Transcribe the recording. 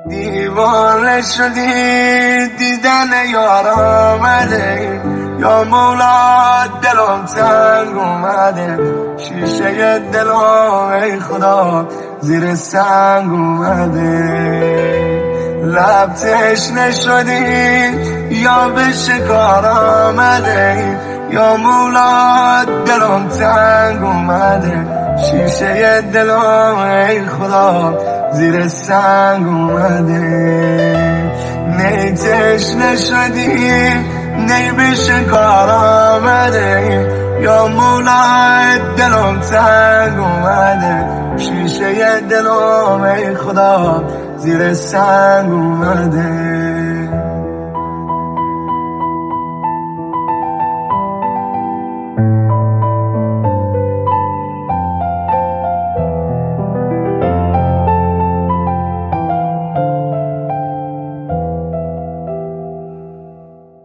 دیوانه شدی دیدن یار آمده، یا مولا دلم تنگ اومده، شیشه دلم ای خدا زیر سنگ اومده. لب تشنه شدی یا به شکار آمده، یا مولا دلم تنگ اومده، شیشه دلم ای خدا زیر سنگ اومده. نی تشنه شدی نی به شکار آمده، یا مولا دلم تنگ اومده، شیشه دلم ای خدا زیر سنگ اومده.